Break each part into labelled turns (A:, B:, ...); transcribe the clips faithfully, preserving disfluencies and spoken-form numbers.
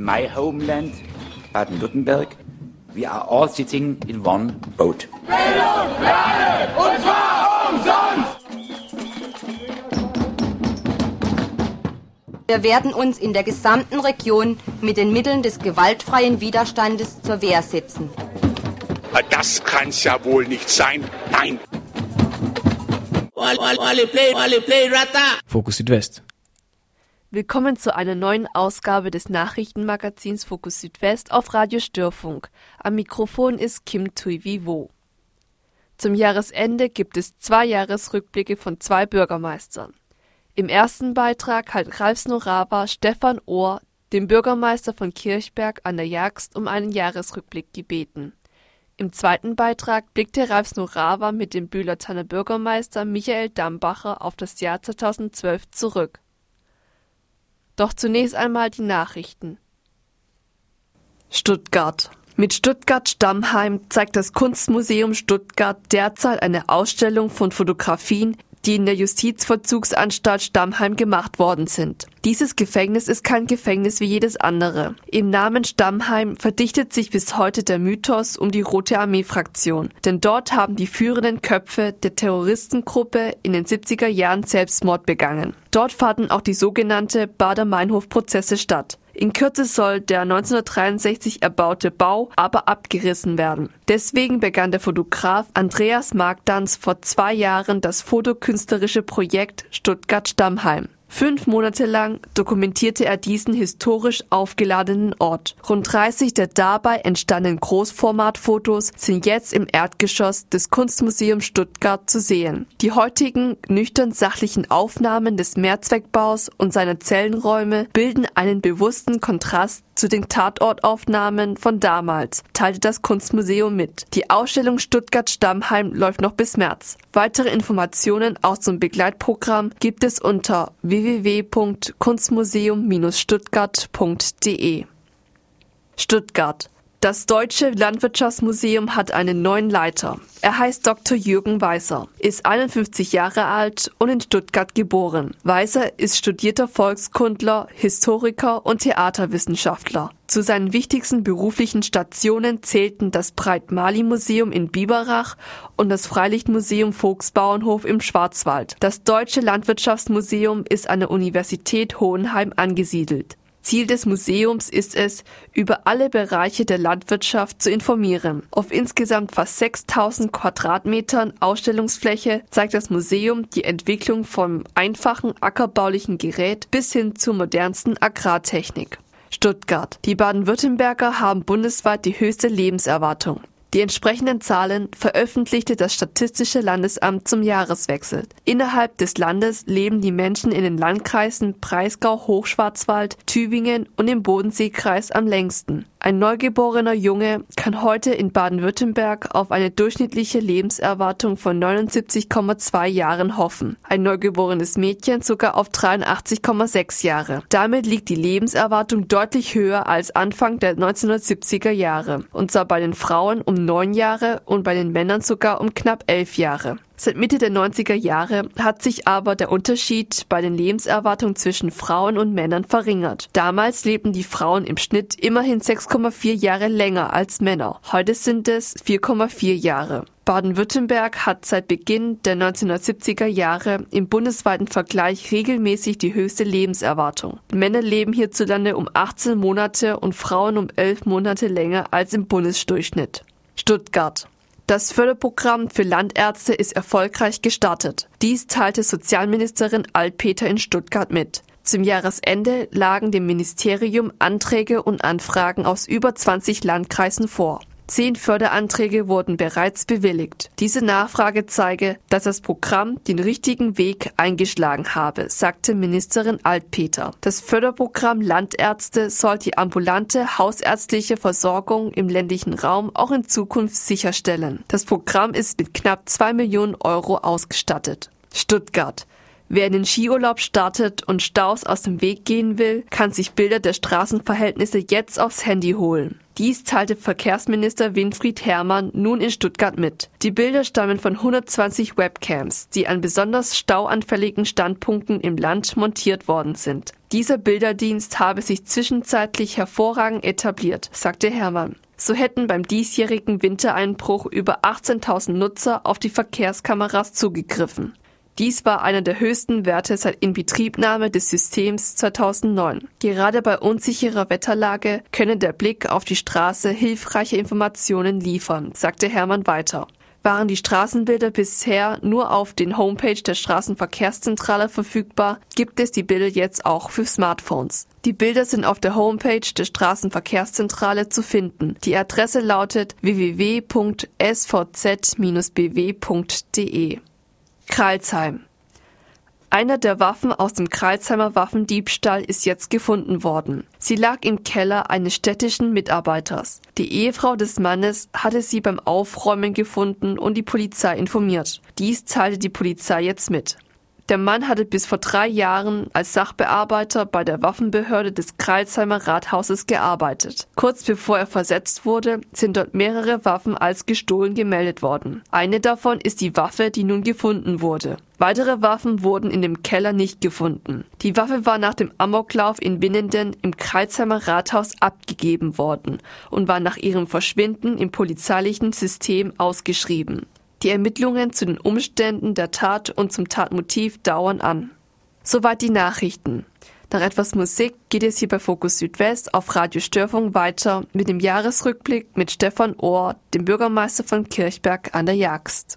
A: my homeland, Baden-Württemberg, we are all sitting in one boat.
B: Bildung für alle, und zwar umsonst!
C: Wir werden uns in der gesamten Region mit den Mitteln des gewaltfreien Widerstandes zur Wehr setzen.
D: Das kann's ja wohl nicht sein. Nein!
E: Fokus Südwest.
F: Willkommen zu einer neuen Ausgabe des Nachrichtenmagazins Fokus Südwest auf Radio Störfunk. Am Mikrofon ist Kim Tui-Vo. Zum Jahresende gibt es zwei Jahresrückblicke von zwei Bürgermeistern. Im ersten Beitrag hat Ralf Snorawa Stefan Ohr, den Bürgermeister von Kirchberg an der Jagst, um einen Jahresrückblick gebeten. Im zweiten Beitrag blickte Ralf Snorawa mit dem Bühlertanner Bürgermeister Michael Dambacher auf das Jahr zweitausendzwölf zurück. Doch zunächst einmal die Nachrichten. Stuttgart. Mit Stuttgart Stammheim zeigt das Kunstmuseum Stuttgart derzeit eine Ausstellung von Fotografien, die in der Justizvollzugsanstalt Stammheim gemacht worden sind. Dieses Gefängnis ist kein Gefängnis wie jedes andere. Im Namen Stammheim verdichtet sich bis heute der Mythos um die Rote Armee-Fraktion. Denn dort haben die führenden Köpfe der Terroristengruppe in den siebziger Jahren Selbstmord begangen. Dort fanden auch die sogenannte Baader-Meinhof-Prozesse statt. In Kürze soll der neunzehnhundertdreiundsechzig erbaute Bau aber abgerissen werden. Deswegen begann der Fotograf Andreas Magdanz vor zwei Jahren das fotokünstlerische Projekt Stuttgart Stammheim. Fünf Monate lang dokumentierte er diesen historisch aufgeladenen Ort. Rund dreißig der dabei entstandenen Großformatfotos sind jetzt im Erdgeschoss des Kunstmuseums Stuttgart zu sehen. Die heutigen nüchtern sachlichen Aufnahmen des Mehrzweckbaus und seiner Zellenräume bilden einen bewussten Kontrast zu den Tatortaufnahmen von damals, teilte das Kunstmuseum mit. Die Ausstellung Stuttgart Stammheim läuft noch bis März. Weitere Informationen auch zum Begleitprogramm gibt es unter w w w punkt kunstmuseum Bindestrich stuttgart punkt d e. Stuttgart. Das Deutsche Landwirtschaftsmuseum hat einen neuen Leiter. Er heißt Doktor Jürgen Weißer, ist einundfünfzig Jahre alt und in Stuttgart geboren. Weißer ist studierter Volkskundler, Historiker und Theaterwissenschaftler. Zu seinen wichtigsten beruflichen Stationen zählten das Breit-Mali-Museum in Biberach und das Freilichtmuseum Vogtsbauernhof im Schwarzwald. Das Deutsche Landwirtschaftsmuseum ist an der Universität Hohenheim angesiedelt. Ziel des Museums ist es, über alle Bereiche der Landwirtschaft zu informieren. Auf insgesamt fast sechstausend Quadratmetern Ausstellungsfläche zeigt das Museum die Entwicklung vom einfachen ackerbaulichen Gerät bis hin zur modernsten Agrartechnik. Stuttgart. Die Baden-Württemberger haben bundesweit die höchste Lebenserwartung. Die entsprechenden Zahlen veröffentlichte das Statistische Landesamt zum Jahreswechsel. Innerhalb des Landes leben die Menschen in den Landkreisen Breisgau, Hochschwarzwald, Tübingen und im Bodenseekreis am längsten. Ein neugeborener Junge kann heute in Baden-Württemberg auf eine durchschnittliche Lebenserwartung von neunundsiebzig Komma zwei Jahren hoffen. Ein neugeborenes Mädchen sogar auf dreiundachtzig Komma sechs Jahre. Damit liegt die Lebenserwartung deutlich höher als Anfang der neunzehnhundertsiebziger Jahre. Und zwar bei den Frauen um neun Jahre und bei den Männern sogar um knapp elf Jahre. Seit Mitte der neunziger Jahre hat sich aber der Unterschied bei den Lebenserwartungen zwischen Frauen und Männern verringert. Damals lebten die Frauen im Schnitt immerhin sechs Komma vier Jahre länger als Männer. Heute sind es vier Komma vier Jahre. Baden-Württemberg hat seit Beginn der neunzehnhundertsiebziger Jahre im bundesweiten Vergleich regelmäßig die höchste Lebenserwartung. Männer leben hierzulande um achtzehn Monate und Frauen um elf Monate länger als im Bundesdurchschnitt. Stuttgart. Das Förderprogramm für Landärzte ist erfolgreich gestartet. Dies teilte Sozialministerin Altpeter in Stuttgart mit. Zum Jahresende lagen dem Ministerium Anträge und Anfragen aus über zwanzig Landkreisen vor. Zehn Förderanträge wurden bereits bewilligt. Diese Nachfrage zeige, dass das Programm den richtigen Weg eingeschlagen habe, sagte Ministerin Altpeter. Das Förderprogramm Landärzte soll die ambulante hausärztliche Versorgung im ländlichen Raum auch in Zukunft sicherstellen. Das Programm ist mit knapp zwei Millionen Euro ausgestattet. Stuttgart. Wer in den Skiurlaub startet und Staus aus dem Weg gehen will, kann sich Bilder der Straßenverhältnisse jetzt aufs Handy holen. Dies teilte Verkehrsminister Winfried Herrmann nun in Stuttgart mit. Die Bilder stammen von hundertzwanzig Webcams, die an besonders stauanfälligen Standpunkten im Land montiert worden sind. Dieser Bilderdienst habe sich zwischenzeitlich hervorragend etabliert, sagte Herrmann. So hätten beim diesjährigen Wintereinbruch über achtzehntausend Nutzer auf die Verkehrskameras zugegriffen. Dies war einer der höchsten Werte seit Inbetriebnahme des Systems zweitausendneun. Gerade bei unsicherer Wetterlage könne der Blick auf die Straße hilfreiche Informationen liefern, sagte Herrmann weiter. Waren die Straßenbilder bisher nur auf den Homepage der Straßenverkehrszentrale verfügbar, gibt es die Bilder jetzt auch für Smartphones. Die Bilder sind auf der Homepage der Straßenverkehrszentrale zu finden. Die Adresse lautet w w w punkt s v z dash b w punkt d e. Crailsheim. Einer der Waffen aus dem Crailsheimer Waffendiebstahl ist jetzt gefunden worden. Sie lag im Keller eines städtischen Mitarbeiters. Die Ehefrau des Mannes hatte sie beim Aufräumen gefunden und die Polizei informiert. Dies teilte die Polizei jetzt mit. Der Mann hatte bis vor drei Jahren als Sachbearbeiter bei der Waffenbehörde des Crailsheimer Rathauses gearbeitet. Kurz bevor er versetzt wurde, sind dort mehrere Waffen als gestohlen gemeldet worden. Eine davon ist die Waffe, die nun gefunden wurde. Weitere Waffen wurden in dem Keller nicht gefunden. Die Waffe war nach dem Amoklauf in Winnenden im Crailsheimer Rathaus abgegeben worden und war nach ihrem Verschwinden im polizeilichen System ausgeschrieben. Die Ermittlungen zu den Umständen der Tat und zum Tatmotiv dauern an. Soweit die Nachrichten. Nach etwas Musik geht es hier bei Fokus Südwest auf Radio Störfunk weiter mit dem Jahresrückblick mit Stefan Ohr, dem Bürgermeister von Kirchberg an der Jagst.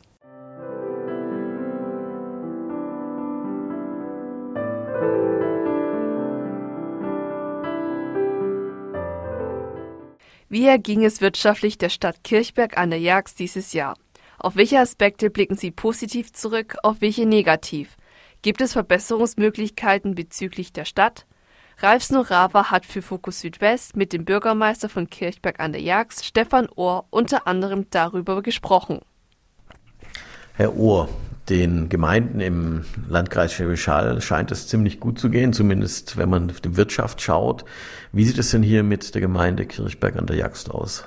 F: Wie erging es wirtschaftlich der Stadt Kirchberg an der Jagst dieses Jahr? Auf welche Aspekte blicken Sie positiv zurück, auf welche negativ? Gibt es Verbesserungsmöglichkeiten bezüglich der Stadt? Ralf Snorawa hat für Fokus Südwest mit dem Bürgermeister von Kirchberg an der Jagst, Stefan Ohr, unter anderem darüber gesprochen.
E: Herr Ohr, den Gemeinden im Landkreis Schwäbisch Hall scheint es ziemlich gut zu gehen, zumindest wenn man auf die Wirtschaft schaut. Wie sieht es denn hier mit der Gemeinde Kirchberg an der Jagst aus?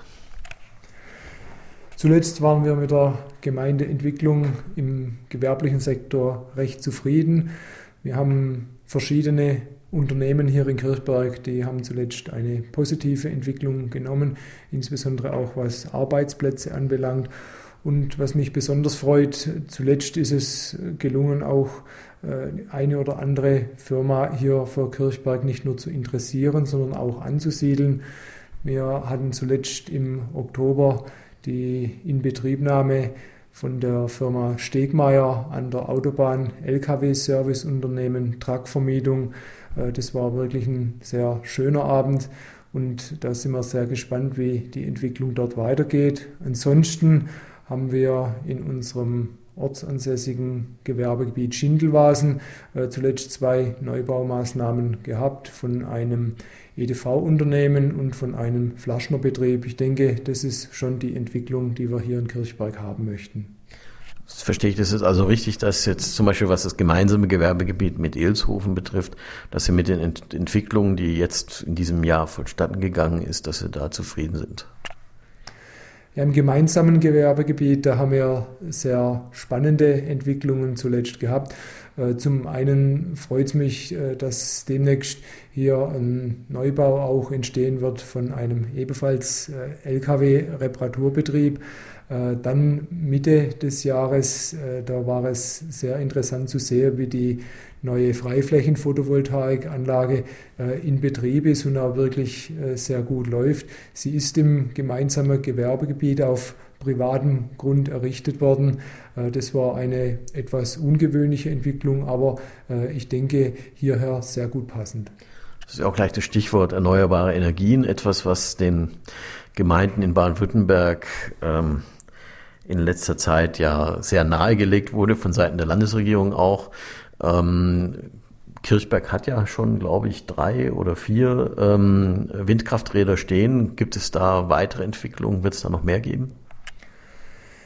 G: Zuletzt waren wir mit der Gemeindeentwicklung im gewerblichen Sektor recht zufrieden. Wir haben verschiedene Unternehmen hier in Kirchberg, die haben zuletzt eine positive Entwicklung genommen, insbesondere auch was Arbeitsplätze anbelangt. Und was mich besonders freut, zuletzt ist es gelungen, auch eine oder andere Firma hier für Kirchberg nicht nur zu interessieren, sondern auch anzusiedeln. Wir hatten zuletzt im Oktober die Inbetriebnahme von der Firma Stegmeier an der Autobahn, L K W-Serviceunternehmen, Truckvermietung. Das war wirklich ein sehr schöner Abend und da sind wir sehr gespannt, wie die Entwicklung dort weitergeht. Ansonsten haben wir in unserem ortsansässigen Gewerbegebiet Schindelwasen äh, zuletzt zwei Neubaumaßnahmen gehabt von einem E D V-Unternehmen und von einem Flaschnerbetrieb. Ich denke, das ist schon die Entwicklung, die wir hier in Kirchberg haben möchten.
E: Das verstehe ich, das ist also richtig, dass jetzt zum Beispiel, was das gemeinsame Gewerbegebiet mit Elshofen betrifft, dass Sie mit den Ent- Entwicklungen, die jetzt in diesem Jahr vonstatten gegangen ist, dass Sie da zufrieden sind.
G: Ja, im gemeinsamen Gewerbegebiet, da haben wir sehr spannende Entwicklungen zuletzt gehabt. Zum einen freut es mich, dass demnächst hier ein Neubau auch entstehen wird von einem ebenfalls L K W-Reparaturbetrieb. Dann Mitte des Jahres, da war es sehr interessant zu sehen, wie die neue Freiflächen-Photovoltaikanlage in Betrieb ist und auch wirklich sehr gut läuft. Sie ist im gemeinsamen Gewerbegebiet auf privatem Grund errichtet worden. Das war eine etwas ungewöhnliche Entwicklung, aber ich denke, hierher sehr gut passend.
E: Das ist auch gleich das Stichwort erneuerbare Energien, etwas, was den Gemeinden in Baden-Württemberg ähm, in letzter Zeit ja sehr nahegelegt wurde, von Seiten der Landesregierung auch. Ähm, Kirchberg hat ja schon, glaube ich, drei oder vier ähm, Windkrafträder stehen. Gibt es da weitere Entwicklungen? Wird es da noch mehr geben?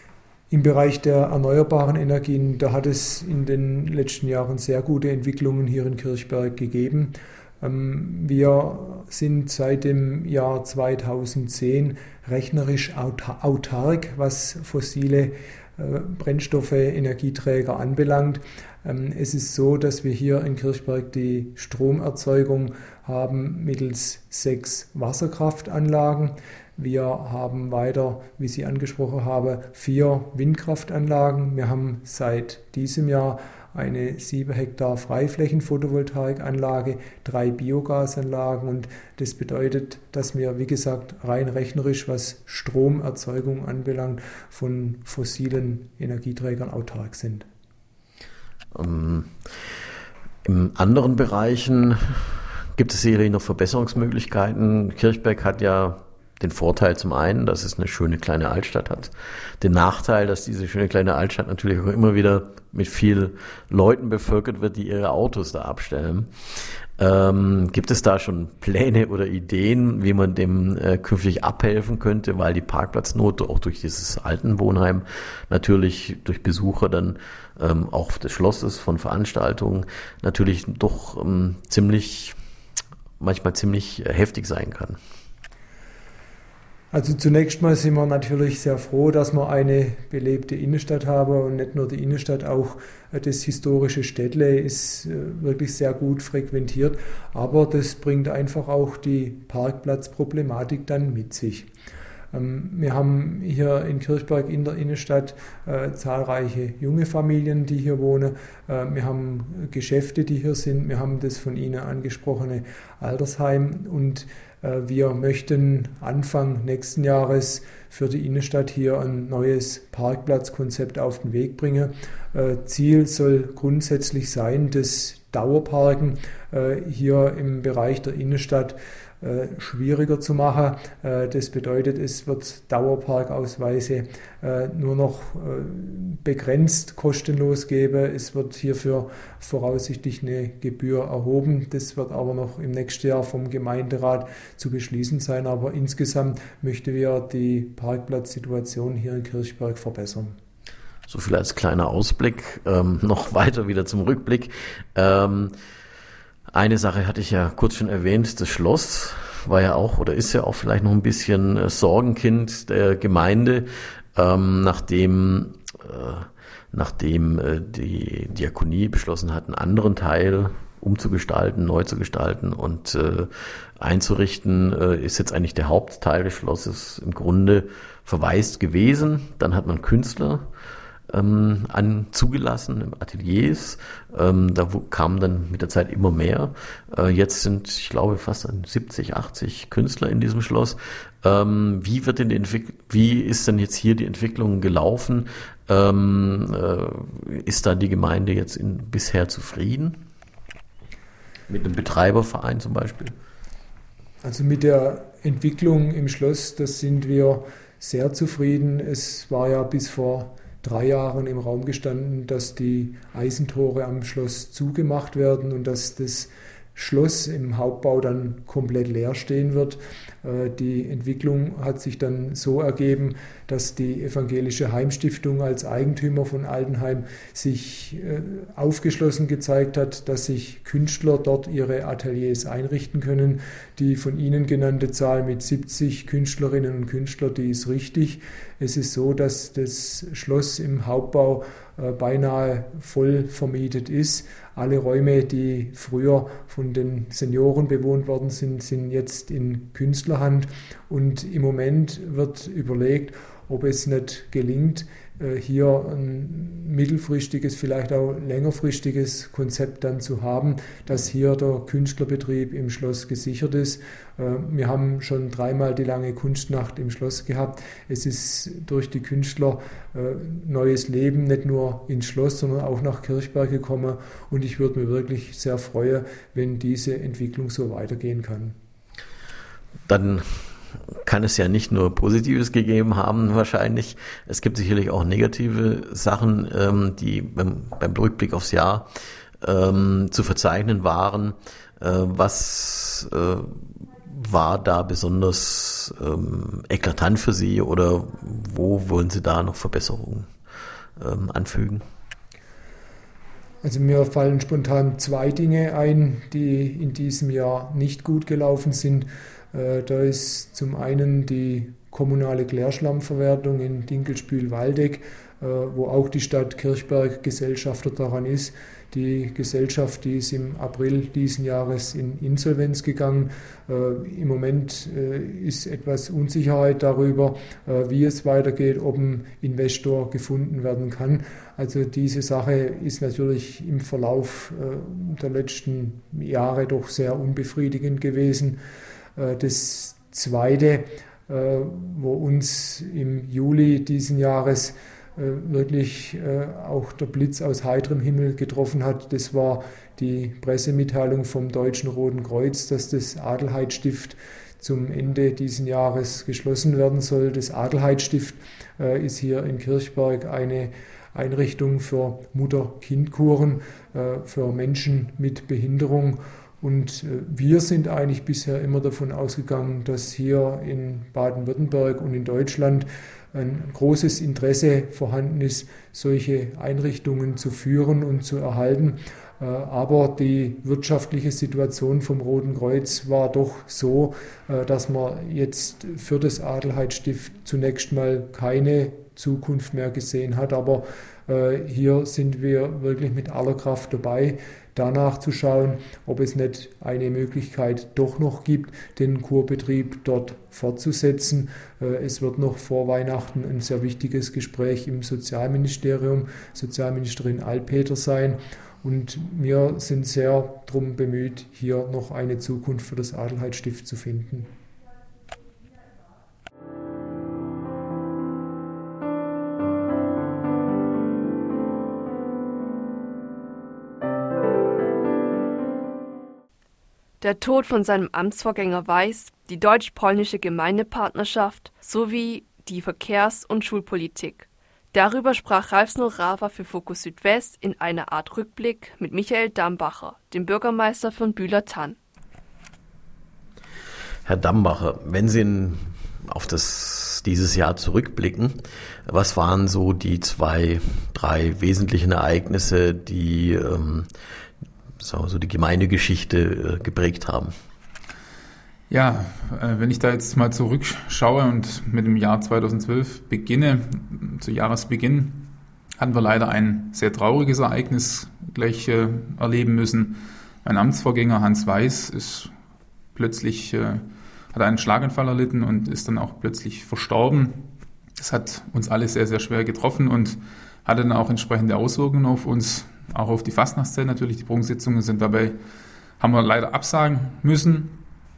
G: Im Bereich der erneuerbaren Energien, da hat es in den letzten Jahren sehr gute Entwicklungen hier in Kirchberg gegeben. Wir sind seit dem Jahr zweitausendzehn rechnerisch autark, was fossile Brennstoffe, Energieträger anbelangt. Es ist so, dass wir hier in Kirchberg die Stromerzeugung haben mittels sechs Wasserkraftanlagen. Wir haben weiter, wie Sie angesprochen haben, vier Windkraftanlagen. Wir haben seit diesem Jahr eine sieben Hektar Freiflächen-Photovoltaikanlage, drei Biogasanlagen und das bedeutet, dass wir, wie gesagt, rein rechnerisch, was Stromerzeugung anbelangt, von fossilen Energieträgern autark sind.
E: Um, in anderen Bereichen gibt es sicherlich noch Verbesserungsmöglichkeiten. Kirchberg hat ja den Vorteil zum einen, dass es eine schöne kleine Altstadt hat. Den Nachteil, dass diese schöne kleine Altstadt natürlich auch immer wieder mit vielen Leuten bevölkert wird, die ihre Autos da abstellen. Ähm, gibt es da schon Pläne oder Ideen, wie man dem äh, künftig abhelfen könnte, weil die Parkplatznot auch durch dieses Altenwohnheim natürlich durch Besucher dann ähm, auch des Schlosses von Veranstaltungen natürlich doch ähm, ziemlich, manchmal ziemlich heftig sein kann?
G: Also zunächst mal sind wir natürlich sehr froh, dass wir eine belebte Innenstadt haben und nicht nur die Innenstadt, auch das historische Städtle ist wirklich sehr gut frequentiert, aber das bringt einfach auch die Parkplatzproblematik dann mit sich. Wir haben hier in Kirchberg in der Innenstadt äh, zahlreiche junge Familien, die hier wohnen. Äh, wir haben Geschäfte, die hier sind. Wir haben das von Ihnen angesprochene Altersheim und äh, wir möchten Anfang nächsten Jahres für die Innenstadt hier ein neues Parkplatzkonzept auf den Weg bringen. Äh, Ziel soll grundsätzlich sein, das Dauerparken äh, hier im Bereich der Innenstadt schwieriger zu machen. Das bedeutet, es wird Dauerparkausweise nur noch begrenzt kostenlos geben. Es wird hierfür voraussichtlich eine Gebühr erhoben. Das wird aber noch im nächsten Jahr vom Gemeinderat zu beschließen sein. Aber insgesamt möchten wir die Parkplatzsituation hier in Kirchberg verbessern.
E: So viel als kleiner Ausblick. Ähm, noch weiter wieder zum Rückblick. Ähm, Eine Sache hatte ich ja kurz schon erwähnt, das Schloss war ja auch oder ist ja auch vielleicht noch ein bisschen Sorgenkind der Gemeinde, ähm, nachdem, äh, nachdem äh, die Diakonie beschlossen hat, einen anderen Teil umzugestalten, neu zu gestalten und äh, einzurichten, äh, ist jetzt eigentlich der Hauptteil des Schlosses im Grunde verwaist gewesen. Dann hat man Künstler Ähm, an zugelassen im Ateliers. Ähm, da wo, kamen dann mit der Zeit immer mehr. Äh, jetzt sind, ich glaube, fast siebzig, achtzig Künstler in diesem Schloss. Ähm, wie wird denn die Entwick- wie ist denn jetzt hier die Entwicklung gelaufen? Ähm, äh, ist da die Gemeinde jetzt in, bisher zufrieden? Mit dem Betreiberverein zum Beispiel?
G: Also mit der Entwicklung im Schloss, das sind wir sehr zufrieden. Es war ja bis vor drei Jahren im Raum gestanden, dass die Eisentore am Schloss zugemacht werden und dass das Schloss im Hauptbau dann komplett leer stehen wird. Die Entwicklung hat sich dann so ergeben, dass die Evangelische Heimstiftung als Eigentümer von Altenheim sich aufgeschlossen gezeigt hat, dass sich Künstler dort ihre Ateliers einrichten können. Die von Ihnen genannte Zahl mit siebzig Künstlerinnen und Künstlern, die ist richtig. Es ist so, dass das Schloss im Hauptbau beinahe voll vermietet ist. Alle Räume, die früher von den Senioren bewohnt worden sind, sind jetzt in Künstlerhand. Und im Moment wird überlegt, ob es nicht gelingt, hier ein mittelfristiges, vielleicht auch längerfristiges Konzept dann zu haben, dass hier der Künstlerbetrieb im Schloss gesichert ist. Wir haben schon dreimal die lange Kunstnacht im Schloss gehabt. Es ist durch die Künstler neues Leben nicht nur ins Schloss, sondern auch nach Kirchberg gekommen. Und ich würde mich wirklich sehr freuen, wenn diese Entwicklung so weitergehen kann.
E: Dann kann es ja nicht nur Positives gegeben haben wahrscheinlich. Es gibt sicherlich auch negative Sachen, ähm, die beim, beim Rückblick aufs Jahr ähm, zu verzeichnen waren. Äh, was äh, war da besonders ähm, eklatant für Sie oder wo wollen Sie da noch Verbesserungen ähm, anfügen?
G: Also mir fallen spontan zwei Dinge ein, die in diesem Jahr nicht gut gelaufen sind. Äh, da ist zum einen die kommunale Klärschlammverwertung in Dinkelspühl-Waldeck, äh, wo auch die Stadt Kirchberg Gesellschafter daran ist. Die Gesellschaft, die ist im April diesen Jahres in Insolvenz gegangen. Äh, Im Moment äh, ist etwas Unsicherheit darüber, äh, wie es weitergeht, ob ein Investor gefunden werden kann. Also diese Sache ist natürlich im Verlauf äh, der letzten Jahre doch sehr unbefriedigend gewesen. Äh, das Zweite, äh, wo uns im Juli diesen Jahres wirklich äh, auch der Blitz aus heiterem Himmel getroffen hat. Das war die Pressemitteilung vom Deutschen Roten Kreuz, dass das Adelheid-Stift zum Ende dieses Jahres geschlossen werden soll. Das Adelheid-Stift äh, ist hier in Kirchberg eine Einrichtung für Mutter-Kind-Kuren äh, für Menschen mit Behinderung. Und äh, wir sind eigentlich bisher immer davon ausgegangen, dass hier in Baden-Württemberg und in Deutschland ein großes Interesse vorhanden ist, solche Einrichtungen zu führen und zu erhalten. Aber die wirtschaftliche Situation vom Roten Kreuz war doch so, dass man jetzt für das Adelheid-Stift zunächst mal keine Zukunft mehr gesehen hat. Aber hier sind wir wirklich mit aller Kraft dabei, danach zu schauen, ob es nicht eine Möglichkeit doch noch gibt, den Kurbetrieb dort fortzusetzen. Es wird noch vor Weihnachten ein sehr wichtiges Gespräch im Sozialministerium, Sozialministerin Allpeter sein. Und wir sind sehr darum bemüht, hier noch eine Zukunft für das Adelheid-Stift zu finden.
F: Der Tod von seinem Amtsvorgänger Weiß, die deutsch-polnische Gemeindepartnerschaft sowie die Verkehrs- und Schulpolitik. Darüber sprach Ralf Snorawa für Fokus Südwest in einer Art Rückblick mit Michael Dambacher, dem Bürgermeister von Bühler-Tann.
E: Herr Dambacher, wenn Sie in, auf das, dieses Jahr zurückblicken, was waren so die zwei, drei wesentlichen Ereignisse, die ähm, so, so die Gemeindegeschichte äh, geprägt haben?
H: Ja, äh, wenn ich da jetzt mal zurückschaue und mit dem Jahr zweitausendzwölf beginne, zu Jahresbeginn, hatten wir leider ein sehr trauriges Ereignis gleich äh, erleben müssen. Mein Amtsvorgänger Hans Weiß ist plötzlich, äh, hat einen Schlaganfall erlitten und ist dann auch plötzlich verstorben. Das hat uns alle sehr, sehr schwer getroffen und hatte dann auch entsprechende Auswirkungen auf uns, auch auf die Fastnachtszeit natürlich. Die Prunksitzungen sind dabei, haben wir leider absagen müssen.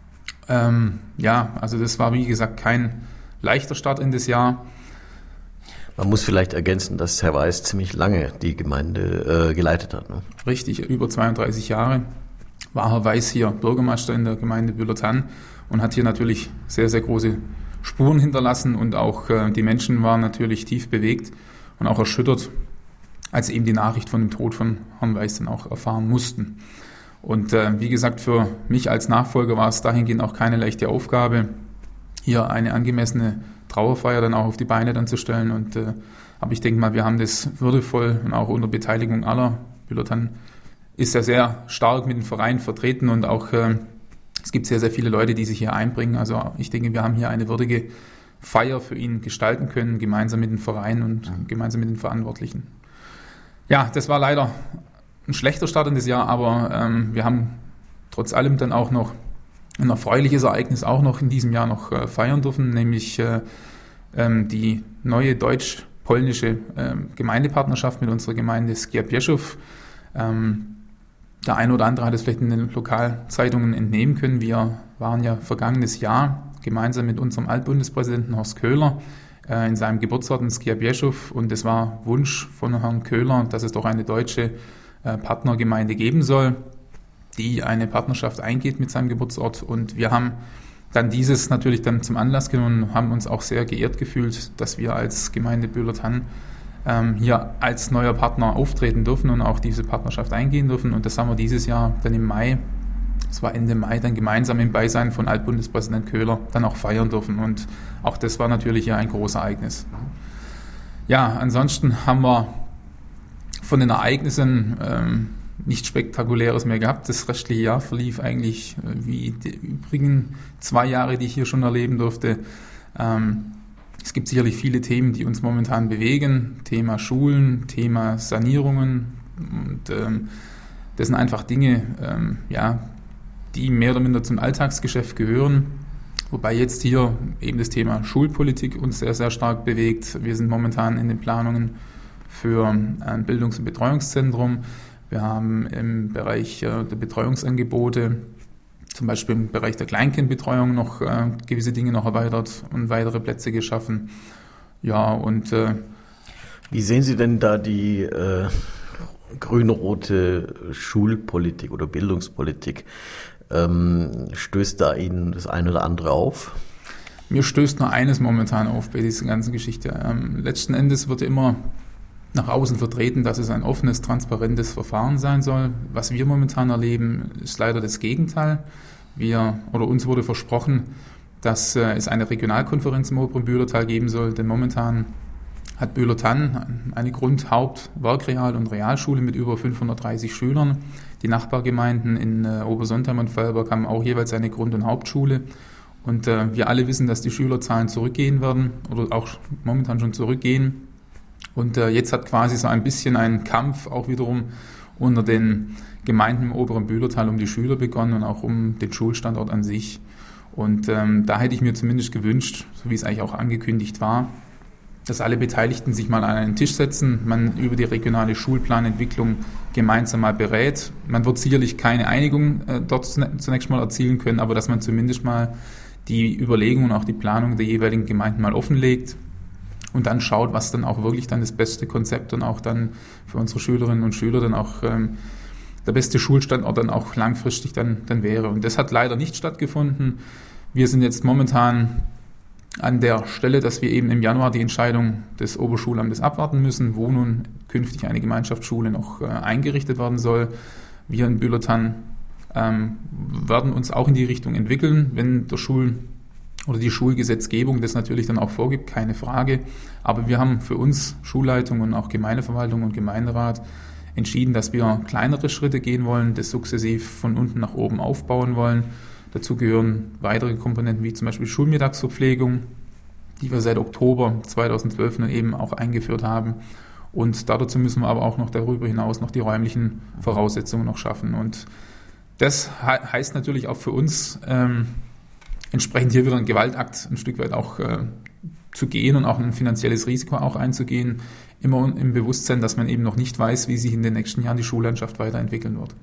H: Ähm, ja, also das war wie gesagt kein leichter Start in das Jahr.
E: Man muss vielleicht ergänzen, dass Herr Weiß ziemlich lange die Gemeinde äh, geleitet hat. Ne?
H: Richtig, über zweiunddreißig Jahre war Herr Weiß hier Bürgermeister in der Gemeinde Bühler-Tann und hat hier natürlich sehr, sehr große Spuren hinterlassen und auch äh, die Menschen waren natürlich tief bewegt und auch erschüttert, als sie eben die Nachricht von dem Tod von Herrn Weiß dann auch erfahren mussten. Und äh, wie gesagt, für mich als Nachfolger war es dahingehend auch keine leichte Aufgabe, hier eine angemessene Trauerfeier dann auch auf die Beine dann zu stellen. Und, äh, aber ich denke mal, wir haben das würdevoll und auch unter Beteiligung aller. Bühler-Tann ist ja sehr stark mit dem Verein vertreten und auch äh, es gibt sehr, sehr viele Leute, die sich hier einbringen. Also ich denke, wir haben hier eine würdige Feier für ihn gestalten können, gemeinsam mit dem Verein und mhm. gemeinsam mit den Verantwortlichen. Ja, das war leider ein schlechter Start in das Jahr, aber ähm, wir haben trotz allem dann auch noch ein erfreuliches Ereignis auch noch in diesem Jahr noch äh, feiern dürfen, nämlich äh, ähm, die neue deutsch-polnische äh, Gemeindepartnerschaft mit unserer Gemeinde Skierbieszów. Ähm, der eine oder andere hat es vielleicht in den Lokalzeitungen entnehmen können. Wir waren ja vergangenes Jahr gemeinsam mit unserem Altbundespräsidenten Horst Köhler äh, in seinem Geburtsort in Skierbieszów und es war Wunsch von Herrn Köhler, dass es doch eine deutsche Partnergemeinde geben soll, die eine Partnerschaft eingeht mit seinem Geburtsort. Und wir haben dann dieses natürlich dann zum Anlass genommen und haben uns auch sehr geehrt gefühlt, dass wir als Gemeinde Bühler-Tann ähm, hier als neuer Partner auftreten dürfen und auch diese Partnerschaft eingehen dürfen. Und das haben wir dieses Jahr dann im Mai, das war Ende Mai, dann gemeinsam im Beisein von Altbundespräsident Köhler dann auch feiern dürfen. Und auch das war natürlich ja ein großes Ereignis. Ja, ansonsten haben wir von den Ereignissen ähm, nichts Spektakuläres mehr gehabt. Das restliche Jahr verlief eigentlich äh, wie die übrigen zwei Jahre, die ich hier schon erleben durfte. Ähm, es gibt sicherlich viele Themen, die uns momentan bewegen. Thema Schulen, Thema Sanierungen. Und ähm, das sind einfach Dinge, ähm, ja, die mehr oder minder zum Alltagsgeschäft gehören. Wobei jetzt hier eben das Thema Schulpolitik uns sehr, sehr stark bewegt. Wir sind momentan in den Planungen für ein Bildungs- und Betreuungszentrum. Wir haben im Bereich der Betreuungsangebote, zum Beispiel im Bereich der Kleinkindbetreuung, noch äh, gewisse Dinge noch erweitert und weitere Plätze geschaffen. Ja, und äh,
E: wie sehen Sie denn da die äh, grün-rote Schulpolitik oder Bildungspolitik? Ähm, stößt da Ihnen das eine oder andere auf?
H: Mir stößt nur eines momentan auf bei dieser ganzen Geschichte. Ähm, letzten Endes wird immer nach außen vertreten, dass es ein offenes, transparentes Verfahren sein soll. Was wir momentan erleben, ist leider das Gegenteil. Wir, oder uns wurde versprochen, dass äh, es eine Regionalkonferenz im oberen Bühlertal geben soll, denn momentan hat Bühlertann eine Grund-, Haupt-, Werkreal- und Realschule mit über fünfhundertdreißig Schülern. Die Nachbargemeinden in äh, Obersontheim und Feuerberg haben auch jeweils eine Grund- und Hauptschule. Und äh, wir alle wissen, dass die Schülerzahlen zurückgehen werden oder auch momentan schon zurückgehen. Und äh, jetzt hat quasi so ein bisschen ein Kampf auch wiederum unter den Gemeinden im oberen Bühlertal um die Schüler begonnen und auch um den Schulstandort an sich. Und ähm, da hätte ich mir zumindest gewünscht, so wie es eigentlich auch angekündigt war, dass alle Beteiligten sich mal an einen Tisch setzen, man über die regionale Schulplanentwicklung gemeinsam mal berät. Man wird sicherlich keine Einigung äh, dort zunächst mal erzielen können, aber dass man zumindest mal die Überlegung und auch die Planung der jeweiligen Gemeinden mal offenlegt und dann schaut, was dann auch wirklich dann das beste Konzept und auch dann für unsere Schülerinnen und Schüler dann auch ähm, der beste Schulstandort dann auch langfristig dann, dann wäre. Und das hat leider nicht stattgefunden. Wir sind jetzt momentan an der Stelle, dass wir eben im Januar die Entscheidung des Oberschulamtes abwarten müssen, wo nun künftig eine Gemeinschaftsschule noch äh, eingerichtet werden soll. Wir in Bühlertann ähm, werden uns auch in die Richtung entwickeln, wenn der Schul- oder die Schulgesetzgebung das natürlich dann auch vorgibt, keine Frage. Aber wir haben für uns Schulleitung und auch Gemeindeverwaltung und Gemeinderat entschieden, dass wir kleinere Schritte gehen wollen, das sukzessiv von unten nach oben aufbauen wollen. Dazu gehören weitere Komponenten wie zum Beispiel Schulmittagsverpflegung, die wir seit Oktober zweitausendzwölf nun eben auch eingeführt haben. Und dazu müssen wir aber auch noch darüber hinaus noch die räumlichen Voraussetzungen noch schaffen. Und das he- heißt natürlich auch für uns, ähm, entsprechend hier wieder ein Gewaltakt ein Stück weit auch äh, zu gehen und auch ein finanzielles Risiko auch einzugehen, immer im Bewusstsein, dass man eben noch nicht weiß, wie sich in den nächsten Jahren die Schullandschaft weiterentwickeln wird.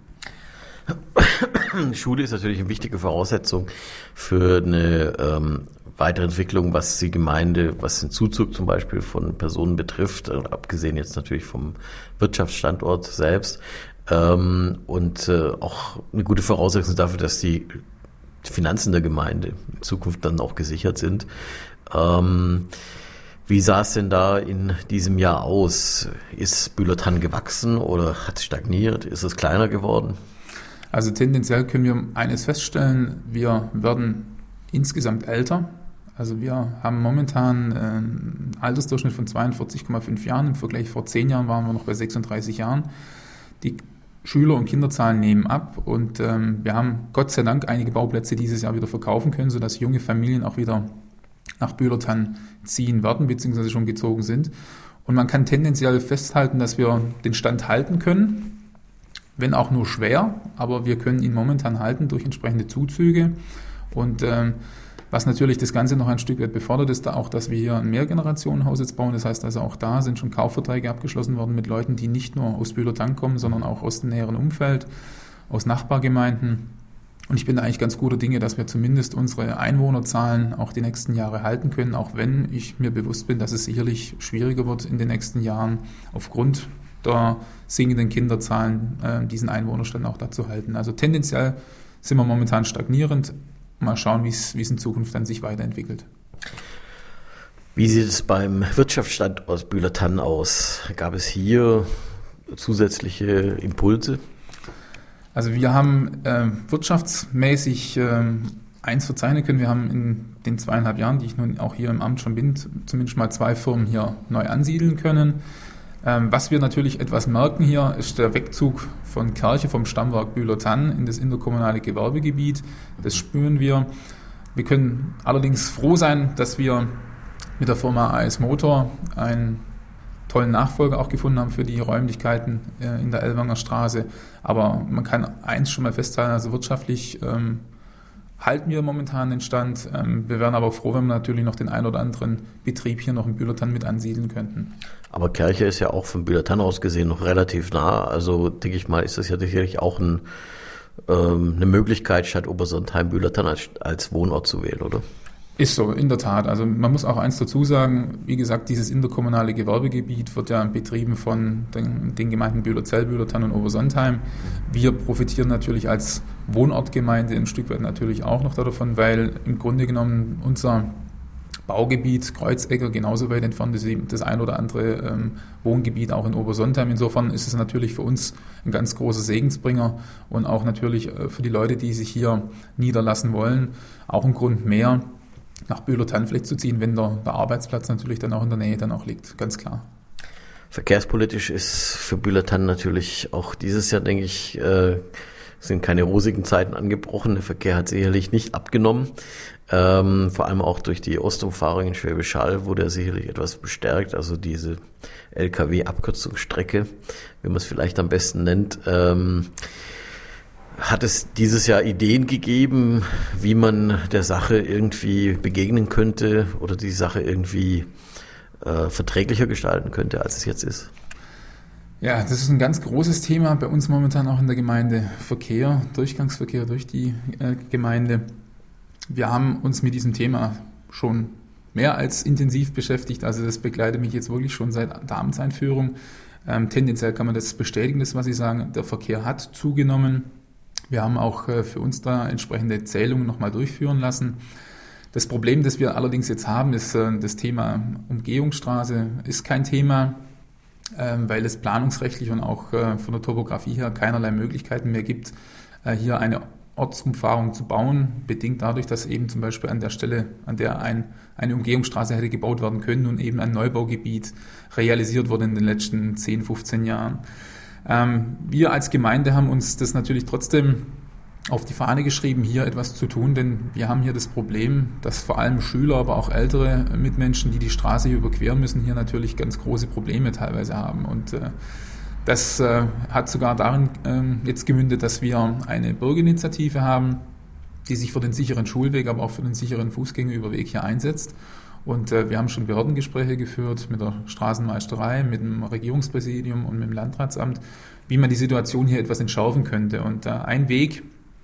E: Schule ist natürlich eine wichtige Voraussetzung für eine ähm, weitere Entwicklung, was die Gemeinde, was den Zuzug zum Beispiel von Personen betrifft, äh, abgesehen jetzt natürlich vom Wirtschaftsstandort selbst, ähm, und äh, auch eine gute Voraussetzung dafür, dass die Finanzen der Gemeinde in Zukunft dann auch gesichert sind. Ähm, Wie sah es denn da in diesem Jahr aus? Ist Bühlertann gewachsen oder hat es stagniert? Ist es kleiner geworden?
H: Also tendenziell können wir eines feststellen, wir werden insgesamt älter. Also wir haben momentan einen Altersdurchschnitt von zweiundvierzig Komma fünf Jahren. Im Vergleich vor zehn Jahren waren wir noch bei sechsunddreißig Jahren. Die Schüler- und Kinderzahlen nehmen ab und ähm, wir haben Gott sei Dank einige Bauplätze dieses Jahr wieder verkaufen können, sodass junge Familien auch wieder nach Bühlertann ziehen werden, beziehungsweise schon gezogen sind. Und man kann tendenziell festhalten, dass wir den Stand halten können, wenn auch nur schwer, aber wir können ihn momentan halten durch entsprechende Zuzüge. Und ähm, was natürlich das Ganze noch ein Stück weit befördert, ist da auch, dass wir hier ein Mehrgenerationenhaus jetzt bauen. Das heißt also auch da sind schon Kaufverträge abgeschlossen worden mit Leuten, die nicht nur aus Bühlertann kommen, sondern auch aus dem näheren Umfeld, aus Nachbargemeinden. Und ich bin da eigentlich ganz guter Dinge, dass wir zumindest unsere Einwohnerzahlen auch die nächsten Jahre halten können, auch wenn ich mir bewusst bin, dass es sicherlich schwieriger wird in den nächsten Jahren aufgrund der sinkenden Kinderzahlen äh, diesen Einwohnerstand auch da zu halten. Also tendenziell sind wir momentan stagnierend. Mal schauen, wie es in Zukunft dann sich weiterentwickelt.
E: Wie sieht es beim Wirtschaftsstandort Bühlertann aus? Gab es hier zusätzliche Impulse?
H: Also wir haben äh, wirtschaftsmäßig äh, eins verzeichnen können. Wir haben in den zweieinhalb Jahren, die ich nun auch hier im Amt schon bin, zumindest mal zwei Firmen hier neu ansiedeln können. Ähm, was wir natürlich etwas merken hier, ist der Wegzug von Kerche vom Stammwerk Bühler-Tann in das interkommunale Gewerbegebiet. Das spüren wir. Wir können allerdings froh sein, dass wir mit der Firma A S Motor einen tollen Nachfolger auch gefunden haben für die Räumlichkeiten äh, in der Ellwanger Straße. Aber man kann eins schon mal festhalten, also wirtschaftlich ähm, halten wir momentan den Stand. Ähm, wir wären aber froh, wenn wir natürlich noch den einen oder anderen Betrieb hier noch in Bühler-Tann mit ansiedeln könnten.
E: Aber Kerche ist ja auch von Bühler-Tann aus gesehen noch relativ nah. Also denke ich mal, ist das ja sicherlich auch ein, ähm, eine Möglichkeit, statt Obersontheim Bühler-Tann als, als Wohnort zu wählen, oder?
H: Ist so, in der Tat. Also man muss auch eins dazu sagen, wie gesagt, dieses interkommunale Gewerbegebiet wird ja betrieben von den, den Gemeinden Bühlerzell, Bühler-Tann und Obersontheim. Wir profitieren natürlich als Wohnortgemeinde ein Stück weit natürlich auch noch davon, weil im Grunde genommen unser Baugebiet Kreuzegger genauso weit entfernt ist wie das ein oder andere ähm, Wohngebiet auch in Obersontheim. Insofern ist es natürlich für uns ein ganz großer Segensbringer und auch natürlich äh, für die Leute, die sich hier niederlassen wollen, auch ein Grund mehr, nach Bühler-Tann vielleicht zu ziehen, wenn der, der Arbeitsplatz natürlich dann auch in der Nähe dann auch liegt, ganz klar.
E: Verkehrspolitisch ist für Bühler-Tann natürlich auch dieses Jahr, denke ich, äh, sind keine rosigen Zeiten angebrochen. Der Verkehr hat sicherlich nicht abgenommen. Ähm, vor allem auch durch die Ostumfahrung in Schwäbisch Hall wurde er sicherlich etwas bestärkt. Also diese L K W-Abkürzungsstrecke, wie man es vielleicht am besten nennt. Ähm, hat es dieses Jahr Ideen gegeben, wie man der Sache irgendwie begegnen könnte oder die Sache irgendwie äh, verträglicher gestalten könnte, als es jetzt ist?
H: Ja, das ist ein ganz großes Thema bei uns momentan auch in der Gemeinde. Verkehr, Durchgangsverkehr durch die äh, Gemeinde. Wir haben uns mit diesem Thema schon mehr als intensiv beschäftigt. Also das begleitet mich jetzt wirklich schon seit der Amtseinführung. Ähm, tendenziell kann man das bestätigen, das was Sie sagen. Der Verkehr hat zugenommen. Wir haben auch äh, für uns da entsprechende Zählungen nochmal durchführen lassen. Das Problem, das wir allerdings jetzt haben, ist äh, das Thema Umgehungsstraße. Ist kein Thema, äh, weil es planungsrechtlich und auch äh, von der Topografie her keinerlei Möglichkeiten mehr gibt, äh, hier eine Ortsumfahrung zu bauen, bedingt dadurch, dass eben zum Beispiel an der Stelle, an der ein, eine Umgehungsstraße hätte gebaut werden können und eben ein Neubaugebiet realisiert wurde in den letzten zehn, fünfzehn Jahren. Ähm, wir als Gemeinde haben uns das natürlich trotzdem auf die Fahne geschrieben, hier etwas zu tun, denn wir haben hier das Problem, dass vor allem Schüler, aber auch ältere Mitmenschen, die die Straße hier überqueren müssen, hier natürlich ganz große Probleme teilweise haben. Und äh, das äh, hat sogar darin äh, jetzt gemündet, dass wir eine Bürgerinitiative haben, die sich für den sicheren Schulweg, aber auch für den sicheren Fußgängerüberweg hier einsetzt. Und äh, wir haben schon Behördengespräche geführt mit der Straßenmeisterei, mit dem Regierungspräsidium und mit dem Landratsamt, wie man die Situation hier etwas entschärfen könnte. Und äh, ein Weg,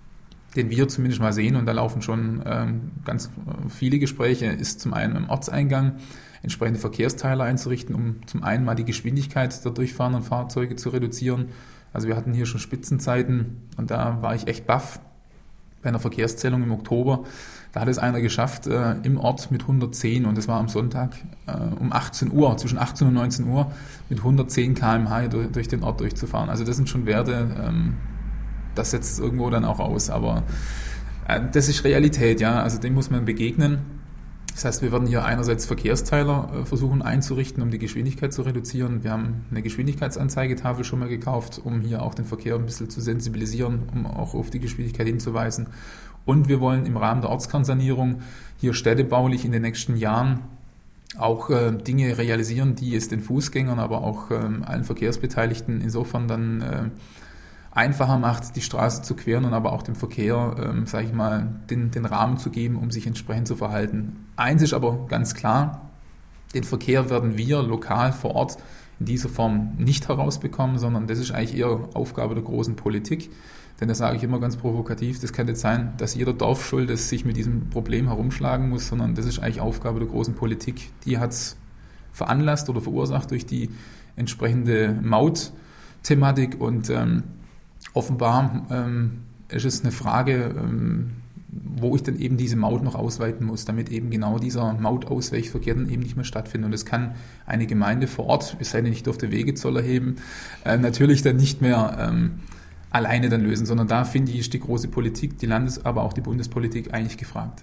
H: den wir zumindest mal sehen, und da laufen schon ähm, ganz viele Gespräche, ist zum einen im Ortseingang entsprechende Verkehrsteile einzurichten, um zum einen mal die Geschwindigkeit der durchfahrenden Fahrzeuge zu reduzieren. Also wir hatten hier schon Spitzenzeiten und da war ich echt baff bei einer Verkehrszählung im Oktober. Da hat es einer geschafft äh, im Ort mit hundertzehn und das war am Sonntag äh, um achtzehn Uhr, zwischen achtzehn und neunzehn Uhr mit hundertzehn Kilometer pro Stunde durch, durch den Ort durchzufahren. Also das sind schon Werte, ähm, das setzt irgendwo dann auch aus, aber äh, das ist Realität, ja, also dem muss man begegnen. Das heißt, wir werden hier einerseits Verkehrsteiler äh, versuchen einzurichten, um die Geschwindigkeit zu reduzieren. Wir haben eine Geschwindigkeitsanzeigetafel schon mal gekauft, um hier auch den Verkehr ein bisschen zu sensibilisieren, um auch auf die Geschwindigkeit hinzuweisen. Und wir wollen im Rahmen der Ortskernsanierung hier städtebaulich in den nächsten Jahren auch äh, Dinge realisieren, die es den Fußgängern, aber auch äh, allen Verkehrsbeteiligten insofern dann äh, einfacher macht, die Straße zu queren und aber auch dem Verkehr, ähm, sage ich mal, den, den Rahmen zu geben, um sich entsprechend zu verhalten. Eins ist aber ganz klar, den Verkehr werden wir lokal vor Ort in dieser Form nicht herausbekommen, sondern das ist eigentlich eher Aufgabe der großen Politik. Denn das sage ich immer ganz provokativ, das kann nicht sein, dass jeder Dorfschulde sich mit diesem Problem herumschlagen muss, sondern das ist eigentlich Aufgabe der großen Politik. Die hat es veranlasst oder verursacht durch die entsprechende Mautthematik und ähm, offenbar ähm, ist es eine Frage, ähm, wo ich dann eben diese Maut noch ausweiten muss, damit eben genau dieser Mautausweichverkehr dann eben nicht mehr stattfindet. Und das kann eine Gemeinde vor Ort, es sei denn, ich durfte Wegezoll erheben, äh, natürlich dann nicht mehr ähm, alleine dann lösen, sondern da finde ich, ist die große Politik, die Landes-, aber auch die Bundespolitik eigentlich gefragt.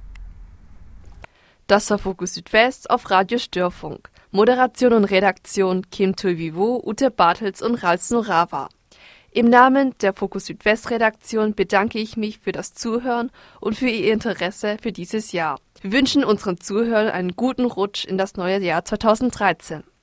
F: Das war Fokus Südwest auf Radio Störfunk. Moderation und Redaktion Kim Tulvivo, Ute Bartels und Ralf Norawa. Im Namen der Fokus Südwest Redaktion bedanke ich mich für das Zuhören und für Ihr Interesse für dieses Jahr. Wir wünschen unseren Zuhörern einen guten Rutsch in das neue Jahr zweitausenddreizehn.